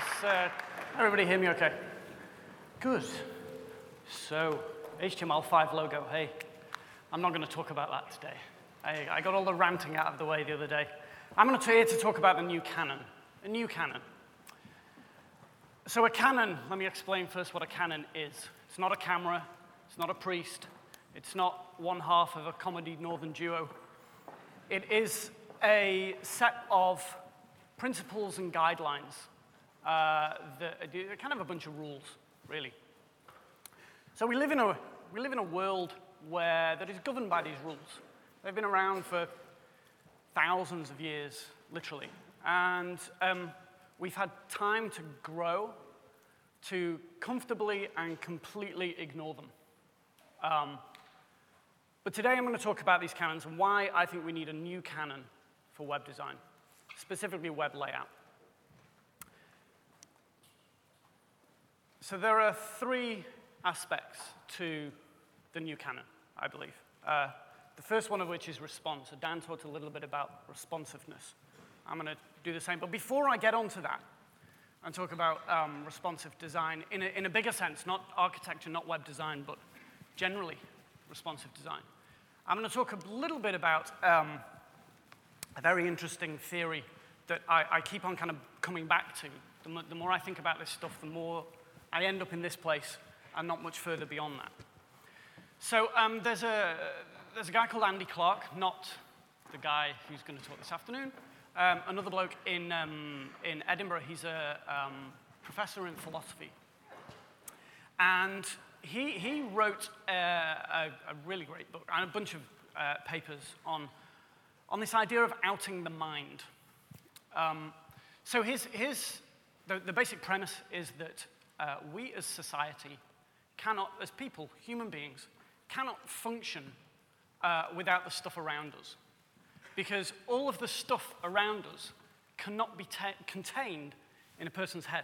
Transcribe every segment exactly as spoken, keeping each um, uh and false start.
Is uh, everybody hear me okay? Good. So, H T M L five logo, hey, I'm not going to talk about that today. I, I got all the ranting out of the way the other day. I'm going to here to talk about the new canon, a new canon. So a canon, let me explain first what a canon is. It's not a camera, it's not a priest, it's not one half of a comedy northern duo. It is a set of principles and guidelines uh, that are kind of a bunch of rules, really. So we live in a we live in a world where that is governed by these rules. They've been around for thousands of years, literally, and um, we've had time to grow to comfortably and completely ignore them. Um, but today I'm going to talk about these canons and why I think we need a new canon for web design, specifically web layout. So there are three aspects to the new canon, I believe. Uh, the first one of which is response. So Dan talked a little bit about responsiveness. I'm going to do the same. But before I get onto that and talk about um, responsive design in a, in a bigger sense, not architecture, not web design, but generally responsive design, I'm going to talk a little bit about um, a very interesting theory that I, I keep on kind of coming back to. The, mo the more I think about this stuff, the more I end up in this place and not much further beyond that. So um, there's, a, there's a guy called Andy Clark, not the guy who's going to talk this afternoon, um, another bloke in, um, in Edinburgh. He's a um, professor in philosophy. And he, he wrote a, a, a really great book and a bunch of uh, papers on, on this idea of outing the mind. Um, so his, his, the, the basic premise is that uh, we as society cannot, as people, human beings, cannot function uh, without the stuff around us. Because all of the stuff around us cannot be contained in a person's head.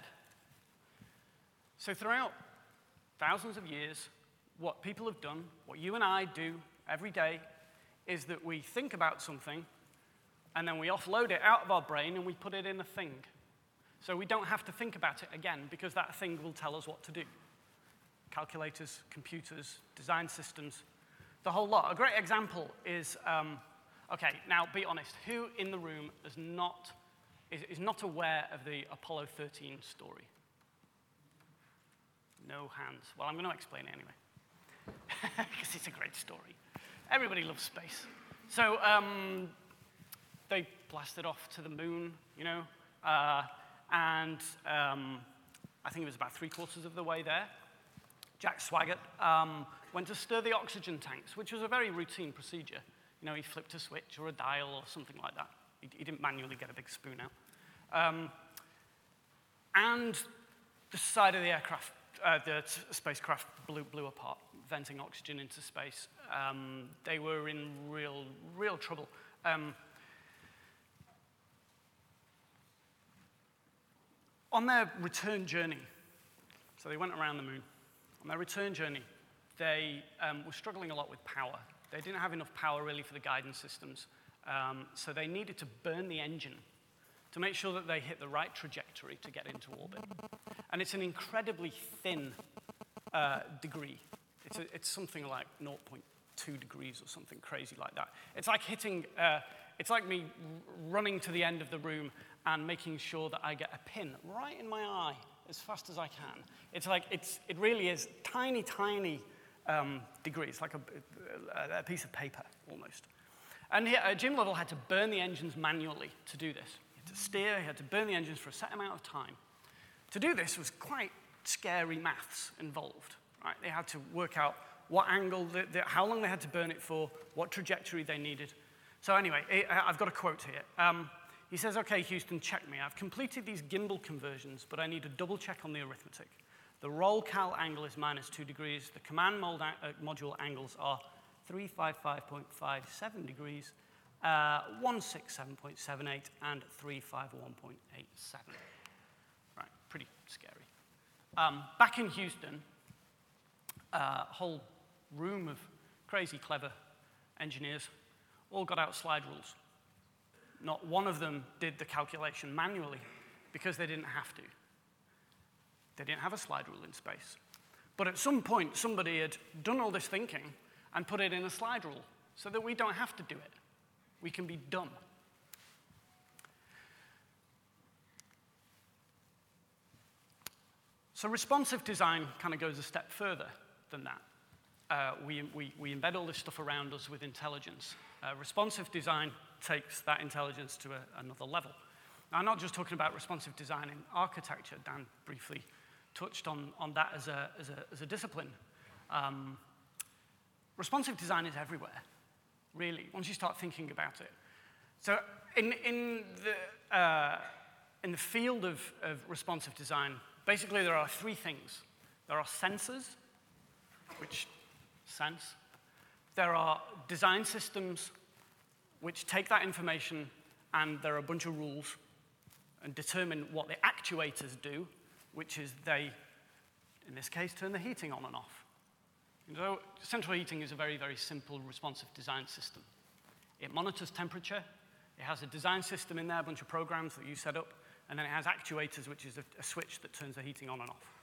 So throughout thousands of years, what people have done, what you and I do every day, is that we think about something, and then we offload it out of our brain, and we put it in a thing. So we don't have to think about it again, because that thing will tell us what to do. Calculators, computers, design systems, the whole lot. A great example is, um, okay, now be honest, who in the room is not, is, is not aware of the Apollo thirteen story? No hands. Well, I'm going to explain it anyway, because it's a great story. Everybody loves space. So um, they blasted off to the moon, you know, uh, and um, I think it was about three quarters of the way there. Jack Swigert um, went to stir the oxygen tanks, which was a very routine procedure. You know, he flipped a switch or a dial or something like that. He, he didn't manually get a big spoon out. Um, and the side of the aircraft, uh, the spacecraft blew, blew apart, venting oxygen into space. Um, they were in real, real trouble. Um, on their return journey, so they went around the moon. On their return journey, they um, were struggling a lot with power. They didn't have enough power, really, for the guidance systems. Um, so they needed to burn the engine to make sure that they hit the right trajectory to get into orbit. And it's an incredibly thin uh, degree. It's, a, it's something like zero point two degrees or something crazy like that. It's like hitting, uh, it's like me running to the end of the room and making sure that I get a pin right in my eye as fast as I can. It's like, it's, it really is tiny, tiny um, degrees, like a, a piece of paper, almost. And here, uh, Jim Lovell had to burn the engines manually to do this. He had to steer, he had to burn the engines for a set amount of time. To do this was quite scary maths involved, right? They had to work out what angle, the, the, how long they had to burn it for, what trajectory they needed. So anyway, it, I've got a quote here. Um, He says, okay, Houston, check me. I've completed these gimbal conversions, but I need a double check on the arithmetic. The roll cal angle is minus two degrees. The command mold uh, module angles are three fifty-five point five seven degrees, uh, one sixty-seven point seven eight, and three fifty-one point eight seven. Right, pretty scary. Um, back in Houston, a uh, whole room of crazy, clever engineers all got out slide rules. Not one of them did the calculation manually because they didn't have to. They didn't have a slide rule in space. But at some point, somebody had done all this thinking and put it in a slide rule so that we don't have to do it. We can be dumb. So responsive design kind of goes a step further than that. Uh, we, we, we embed all this stuff around us with intelligence. Uh, responsive design takes that intelligence to a, another level. Now, I'm not just talking about responsive design in architecture. Dan briefly touched on, on that as a, as a, as a discipline. Um, responsive design is everywhere, really, once you start thinking about it. So in, in, the, uh, in the field of, of responsive design, basically there are three things. There are sensors, which sense. There are design systems, which take that information, and there are a bunch of rules and determine what the actuators do, which is they, in this case, turn the heating on and off. So central heating is a very, very simple responsive design system. It monitors temperature. It has a design system in there, a bunch of programs that you set up, and then it has actuators, which is a, a switch that turns the heating on and off.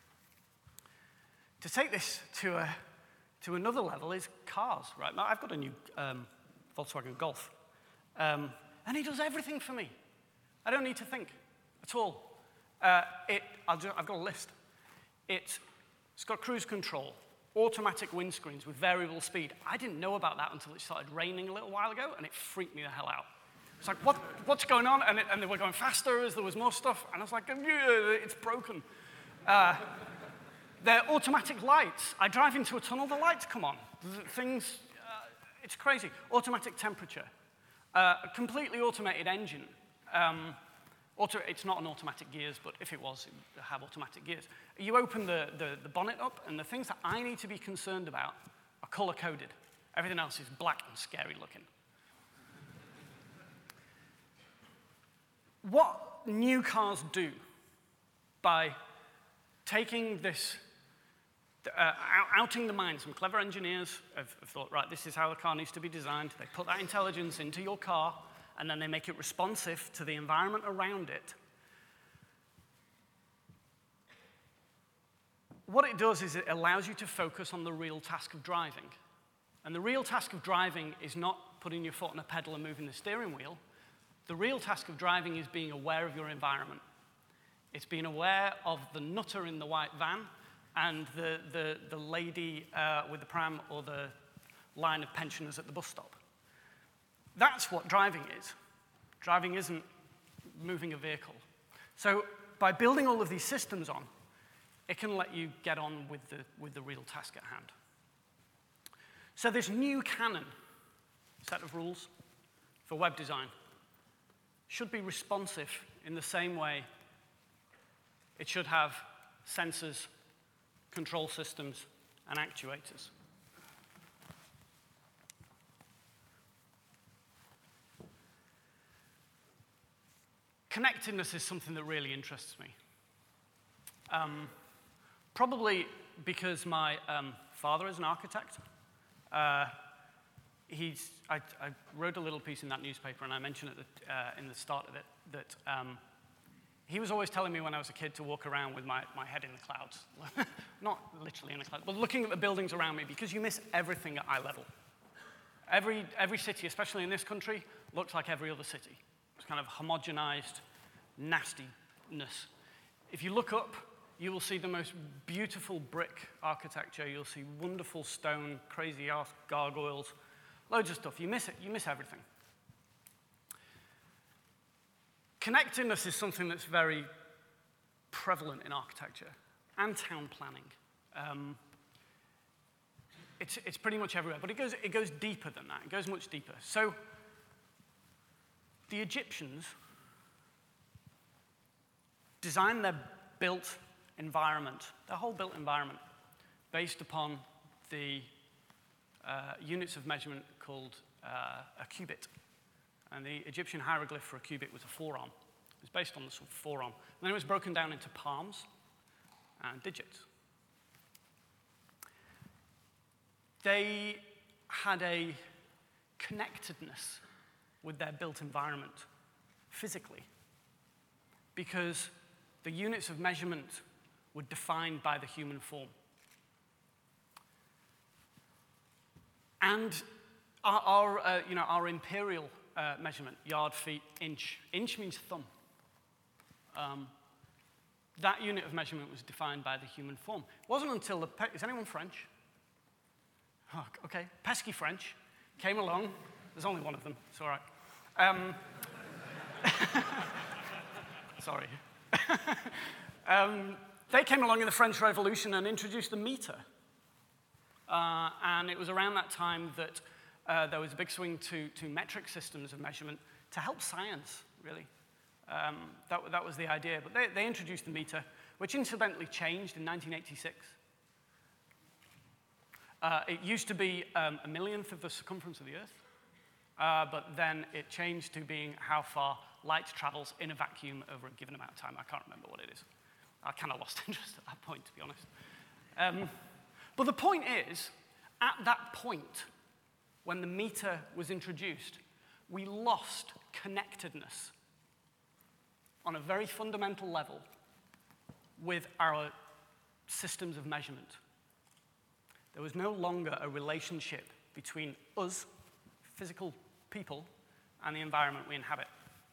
To take this to, a, to another level is cars, right? Now, I've got a new um, Volkswagen Golf, um, and it does everything for me. I don't need to think at all. Uh, it, I'll do, I've got a list. It, it's got cruise control, automatic windscreens with variable speed. I didn't know about that until it started raining a little while ago, and it freaked me the hell out. It's like, what, what's going on? And, it, and they were going faster as there was more stuff, and I was like, it's broken. Uh, they're automatic lights. I drive into a tunnel, the lights come on. Things, uh, it's crazy. Automatic temperature. Uh, a completely automated engine. Um, Auto, it's not an automatic gears, but if it was, it would have automatic gears. You open the, the, the bonnet up, and the things that I need to be concerned about are color-coded. Everything else is black and scary looking. What new cars do by taking this, uh, outing the mind, some clever engineers have, have thought, right, this is how a car needs to be designed. They put that intelligence into your car, and then they make it responsive to the environment around it. What it does is it allows you to focus on the real task of driving. And the real task of driving is not putting your foot on a pedal and moving the steering wheel. The real task of driving is being aware of your environment. It's being aware of the nutter in the white van and the, the, the lady uh, with the pram or the line of pensioners at the bus stop. That's what driving is. Driving isn't moving a vehicle. So by building all of these systems on, it can let you get on with the, with the real task at hand. So this new canon set of rules for web design should be responsive in the same way it should have sensors, control systems, and actuators. Connectedness is something that really interests me. Um, probably because my um, father is an architect. Uh, he's, I, I wrote a little piece in that newspaper, and I mentioned at the, uh, in the start of it that um, he was always telling me when I was a kid to walk around with my, my head in the clouds. Not literally in the clouds, but looking at the buildings around me, because you miss everything at eye level. Every, every city, especially in this country, looks like every other city. It's kind of homogenized nastiness. If you look up, you will see the most beautiful brick architecture. You'll see wonderful stone, crazy ass gargoyles, loads of stuff. You miss it. You miss everything. Connectedness is something that's very prevalent in architecture and town planning. Um, it's, it's pretty much everywhere, but it goes, it goes deeper than that. It goes much deeper. So the Egyptians designed their built environment, their whole built environment, based upon the uh, units of measurement called uh, a cubit. And the Egyptian hieroglyph for a cubit was a forearm. It was based on the sort of forearm. And then it was broken down into palms and digits. They had a connectedness with their built environment physically, because the units of measurement were defined by the human form. And our, our, uh, you know, our imperial uh, measurement, yard, feet, inch. Inch means thumb. Um, that unit of measurement was defined by the human form. It wasn't until the, is anyone French? Oh, okay, pesky French came along. There's only one of them, it's all right. Um, sorry. um, they came along in the French Revolution and introduced the meter. Uh, and it was around that time that uh, there was a big swing to, to metric systems of measurement to help science, really. Um, that, that was the idea. But they, they introduced the meter, which incidentally changed in nineteen eighty-six. Uh, it used to be um, a millionth of the circumference of the Earth, uh, but then it changed to being how far light travels in a vacuum over a given amount of time. I can't remember what it is. I kind of lost interest at that point, to be honest. Um, but the point is, at that point, when the meter was introduced, we lost connectedness on a very fundamental level with our systems of measurement. There was no longer a relationship between us, physical people, and the environment we inhabit.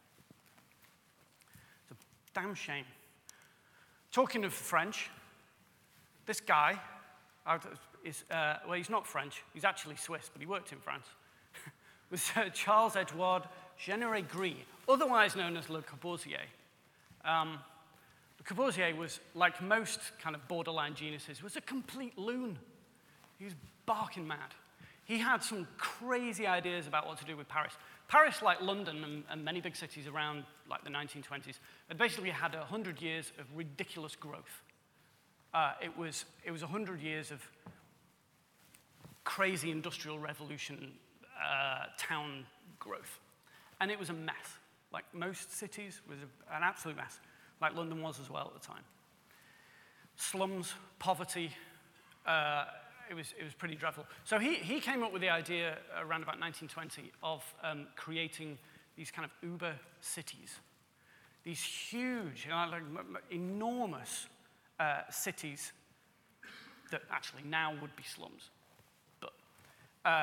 It's a damn shame. Talking of French, this guy is, uh, well, he's not French, he's actually Swiss, but he worked in France, was uh, Charles-Edouard Jeanneret-Gris, otherwise known as Le Corbusier. Um, Le Corbusier was, like most kind of borderline geniuses, was a complete loon. He was barking mad. He had some crazy ideas about what to do with Paris. Paris, like London and, and many big cities around like the nineteen twenties, had basically had one hundred years of ridiculous growth. Uh, it was it was one hundred years of crazy industrial revolution, uh, town growth. And it was a mess. Like most cities, it was a, an absolute mess, like London was as well at the time. Slums, poverty, uh, it was, it was pretty dreadful. So he, he came up with the idea around about nineteen twenty of um, creating these kind of uber cities. These huge, you know, like enormous uh, cities that actually now would be slums. But uh,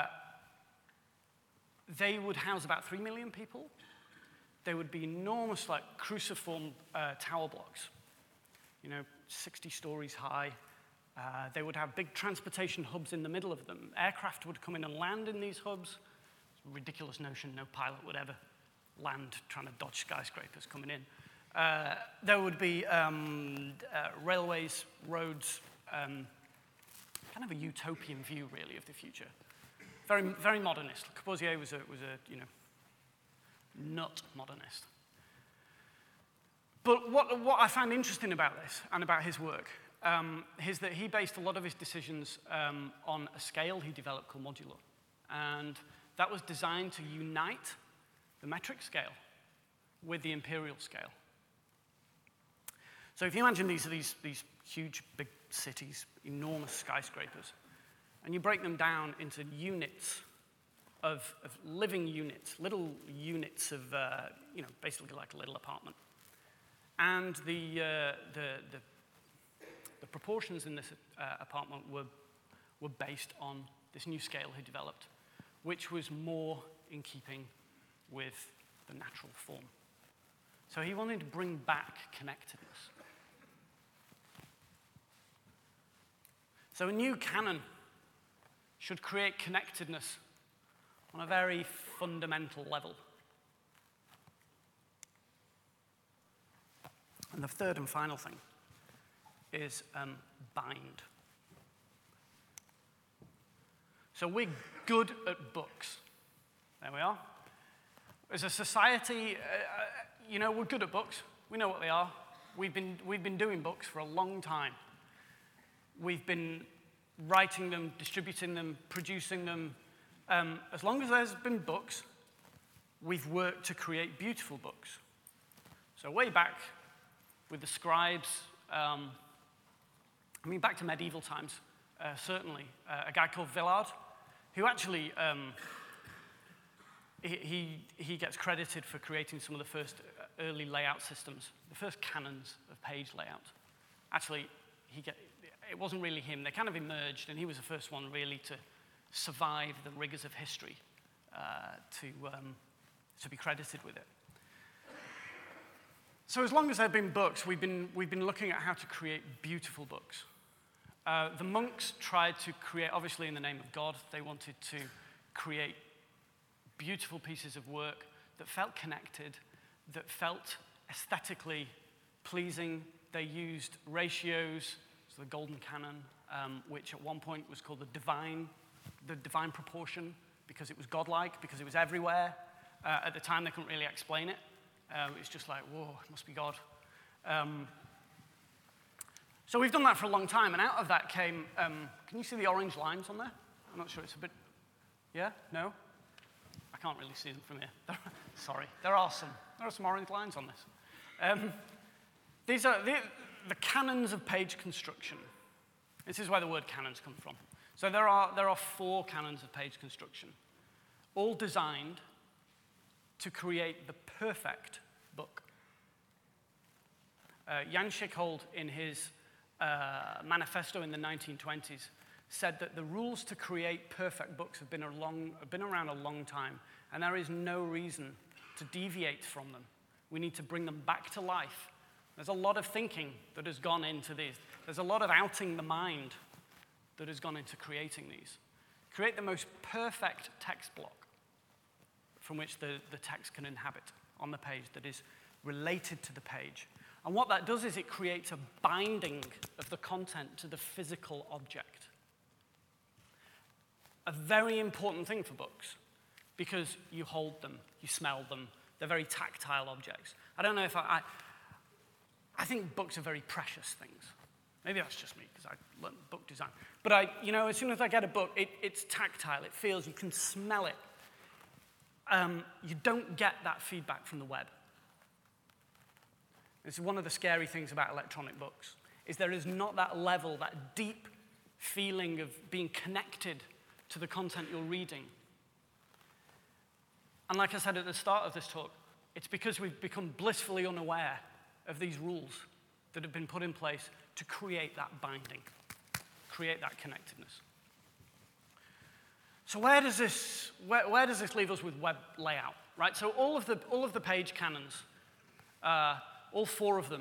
they would house about three million people. They would be enormous, like cruciform uh, tower blocks, you know, sixty stories high. Uh, they would have big transportation hubs in the middle of them. Aircraft would come in and land in these hubs. It's a ridiculous notion, no pilot would ever land trying to dodge skyscrapers coming in. Uh, there would be um, uh, railways, roads, um, kind of a utopian view, really, of the future. Very, very modernist. Corbusier was a, was a, you know, nut modernist. But what, what I find interesting about this and about his work um, is that he based a lot of his decisions um, on a scale he developed called modulo. And that was designed to unite the metric scale with the imperial scale. So if you imagine these, these, these huge, big cities, enormous skyscrapers, and you break them down into units of, of living units, little units of, uh, you know, basically like a little apartment. And the, uh, the, the, the proportions in this uh, apartment were, were based on this new scale he developed, which was more in keeping with the natural form. So he wanted to bring back connectedness. So a new canon should create connectedness on a very fundamental level. And the third and final thing is um, bind. So we're good at books. There we are. As a society, uh, you know, we're good at books. We know what they are. We've been, we've been doing books for a long time. We've been writing them, distributing them, producing them. Um, as long as there's been books, we've worked to create beautiful books. So way back with the scribes, um, I mean, back to medieval times, uh, certainly, uh, a guy called Villard, who actually, um, he, he, he gets credited for creating some of the first early layout systems, the first canons of page layout. Actually, he get, it wasn't really him. They kind of emerged, and he was the first one really to survive the rigors of history, uh, to, um, to be credited with it. So as long as there have been books, we've been, we've been looking at how to create beautiful books. Uh, the monks tried to create, obviously in the name of God, they wanted to create beautiful pieces of work that felt connected, that felt aesthetically pleasing. They used ratios, so the Golden Canon, um, which at one point was called the divine, the divine proportion, because it was godlike, because it was everywhere. Uh, at the time, they couldn't really explain it. Um, it's just like, whoa, it must be God. Um, so we've done that for a long time, and out of that came, um, can you see the orange lines on there? I'm not sure, it's a bit, yeah, no? I can't really see them from here. Sorry, there are some. There are some orange lines on this. Um, these are the, the canons of page construction. This is where the word canons come from. So there are, there are four canons of page construction, all designed to create the perfect book. Uh, Jan Schickhold, in his uh, manifesto in the nineteen twenties, said that the rules to create perfect books have been, a long, have been around a long time, and there is no reason to deviate from them. We need to bring them back to life. There's a lot of thinking that has gone into these. There's a lot of outing the mind that has gone into creating these. Create the most perfect text block from which the, the text can inhabit on the page, that is related to the page. And what that does is it creates a binding of the content to the physical object. A very important thing for books, because you hold them, you smell them, they're very tactile objects. I don't know if I, I, I think books are very precious things. Maybe that's just me, because I learned book design. But I, you know, as soon as I get a book, it, it's tactile, it feels, you can smell it. Um, you don't get that feedback from the web. This is one of the scary things about electronic books, is there is not that level, that deep feeling of being connected to the content you're reading. And like I said at the start of this talk, it's because we've become blissfully unaware of these rules that have been put in place to create that binding, create that connectedness. So where does this, where, where does this leave us with web layout, right? So all of the, all of the page canons, uh, all four of them,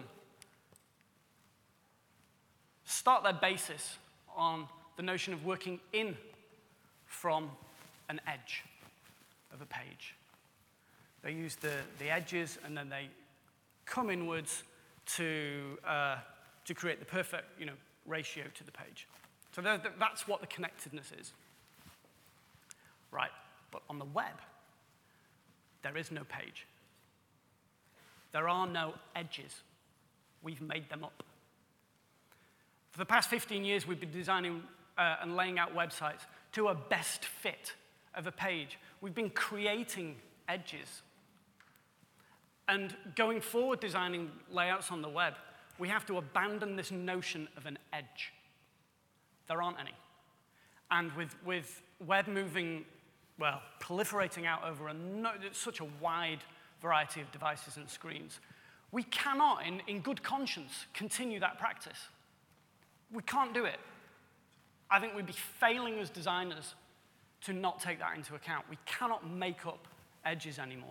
start their basis on the notion of working in from an edge of a page. They use the, the edges, and then they come inwards to, uh, to create the perfect, you know, ratio to the page. So that's what the connectedness is. Right, but on the web, there is no page. There are no edges. We've made them up. For the past fifteen years, we've been designing uh, and laying out websites to a best fit of a page. We've been creating edges. And going forward, designing layouts on the web, we have to abandon this notion of an edge. There aren't any. And with, with web moving, well, proliferating out over a no, such a wide variety of devices and screens, we cannot, in, in good conscience, continue that practice. We can't do it. I think we'd be failing as designers to not take that into account. We cannot make up edges anymore.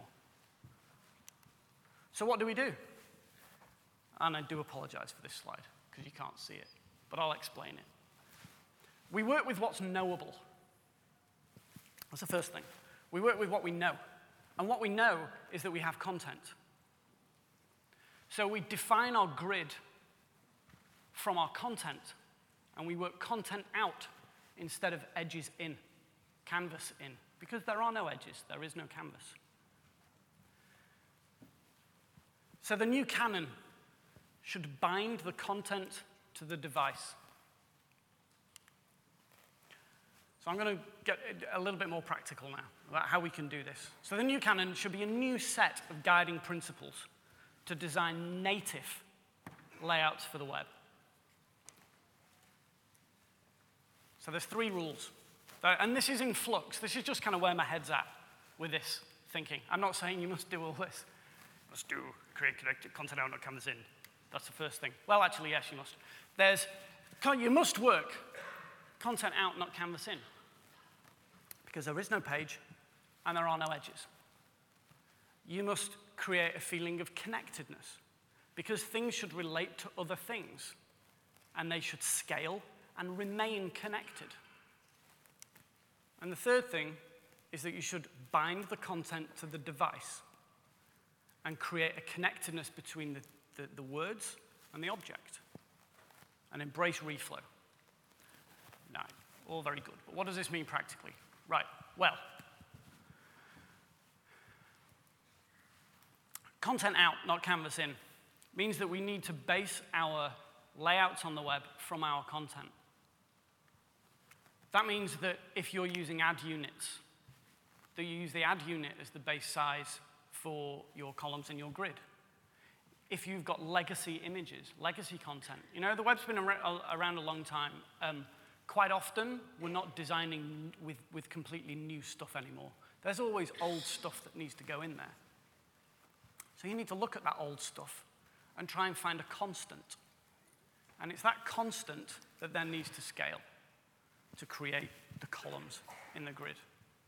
So what do we do? And I do apologize for this slide, because you can't see it, but I'll explain it. We work with what's knowable. That's the first thing. We work with what we know. And what we know is that we have content. So we define our grid from our content, and we work content out instead of edges in, canvas in, because there are no edges, there is no canvas. So the new canon should bind the content to the device. So I'm going to get a little bit more practical now about how we can do this. So the new canon should be a new set of guiding principles to design native layouts for the web. So there's three rules. And this is in flux. This is just kind of where my head's at with this thinking. I'm not saying you must do all this. You must do create connected content out, not canvas in. That's the first thing. Well, actually, yes, you must. There's, you must work content out, not canvas in. Because there is no page, and there are no edges. You must create a feeling of connectedness, because things should relate to other things, and they should scale and remain connected. And the third thing is that you should bind the content to the device and create a connectedness between the, the, the words and the object, and embrace reflow. Now, all very good, but what does this mean practically? Right, well, content out, not canvas in, means that we need to base our layouts on the web from our content. That means that if you're using ad units, that you use the ad unit as the base size for your columns and your grid. If you've got legacy images, legacy content, you know, the web's been ar around a long time. Um, quite often, we're not designing with, with completely new stuff anymore. There's always old stuff that needs to go in there. So you need to look at that old stuff and try and find a constant. And it's that constant that then needs to scale to create the columns in the grid.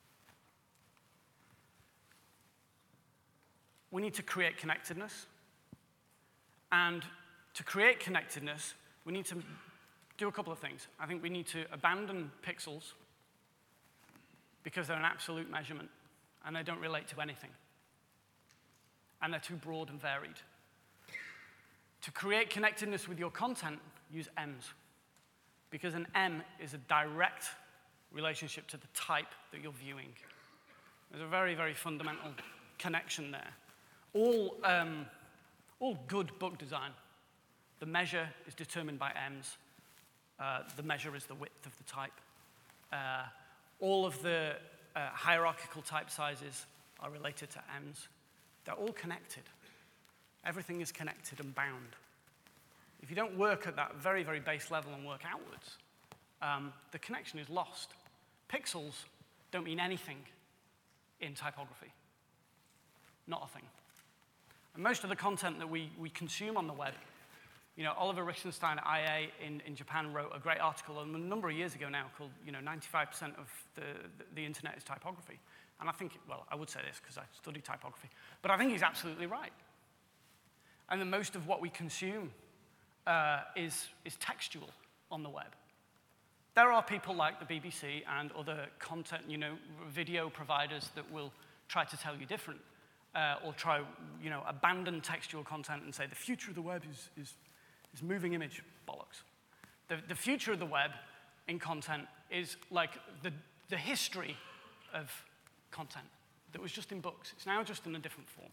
We need to create connectedness. And to create connectedness, we need to do a couple of things. I think we need to abandon pixels because they're an absolute measurement and they don't relate to anything. And they're too broad and varied. To create connectedness with your content, use M's. Because an M is a direct relationship to the type that you're viewing. There's a very, very fundamental connection there. All, um, all good book design, the measure is determined by M's. Uh, the measure is the width of the type. Uh, all of the uh, hierarchical type sizes are related to M's. They're all connected. Everything is connected and bound. If you don't work at that very, very base level and work outwards, um, the connection is lost. Pixels don't mean anything in typography. Not a thing. And most of the content that we, we consume on the web, you know, Oliver Richtenstein at I A in, in Japan wrote a great article a number of years ago now called, you know, ninety-five percent of the, the, the internet is typography. And I think, well, I would say this because I study typography, but I think he's absolutely right. And then most of what we consume uh, is, is textual on the web. There are people like the B B C and other content, you know, video providers that will try to tell you different, uh, or try, you know, abandon textual content and say the future of the web is, is, is moving image. Bollocks. The, the future of the web in content is like the, the history of content that was just in books. It's now just in a different form.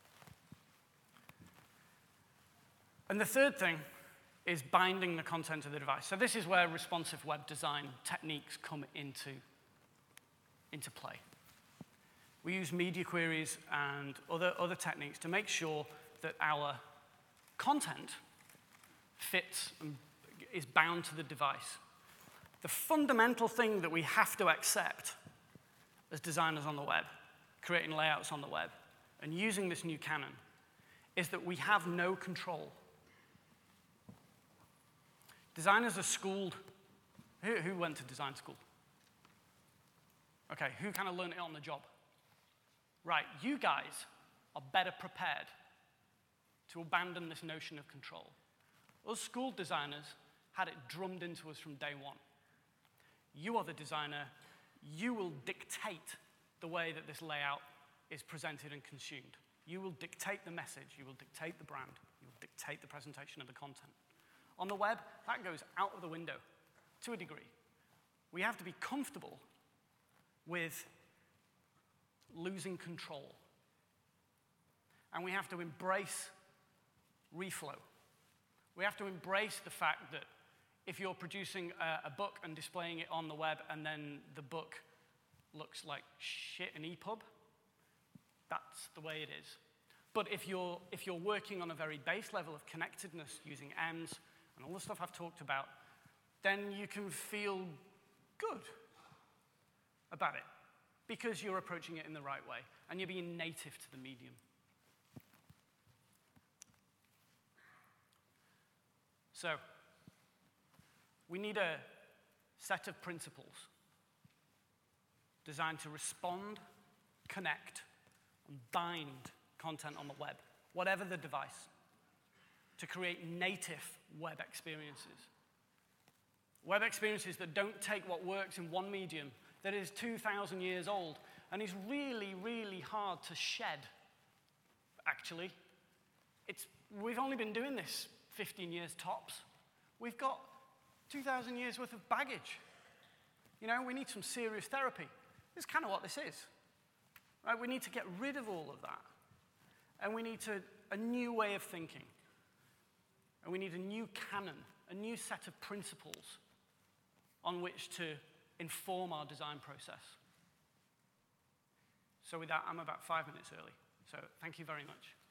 And the third thing is binding the content to the device. So this is where responsive web design techniques come into, into play. We use media queries and other, other techniques to make sure that our content fits and is bound to the device. The fundamental thing that we have to accept as designers on the web, creating layouts on the web, and using this new canon, is that we have no control. Designers are schooled. Who, who went to design school? Okay, who kind of learned it on the job? Right, you guys are better prepared to abandon this notion of control. Us school designers had it drummed into us from day one. You are the designer. You will dictate the way that this layout is presented and consumed. You will dictate the message. You will dictate the brand. You will dictate the presentation of the content. On the web, that goes out of the window to a degree. We have to be comfortable with losing control. And we have to embrace reflow. We have to embrace the fact that if you're producing a, a book and displaying it on the web and then the book looks like shit in E P U B, that's the way it is. But if you're, if you're working on a very base level of connectedness using M's and all the stuff I've talked about, then you can feel good about it because you're approaching it in the right way and you're being native to the medium. So we need a set of principles designed to respond, connect, and bind content on the web, whatever the device, to create native web experiences. Web experiences that don't take what works in one medium that is two thousand years old and is really, really hard to shed, actually. It's, we've only been doing this fifteen years tops. We've got two thousand years worth of baggage. You know, we need some serious therapy. This is kind of what this is. Right? We need to get rid of all of that. And we need to, a new way of thinking. And we need a new canon, a new set of principles on which to inform our design process. So with that, I'm about five minutes early. So thank you very much.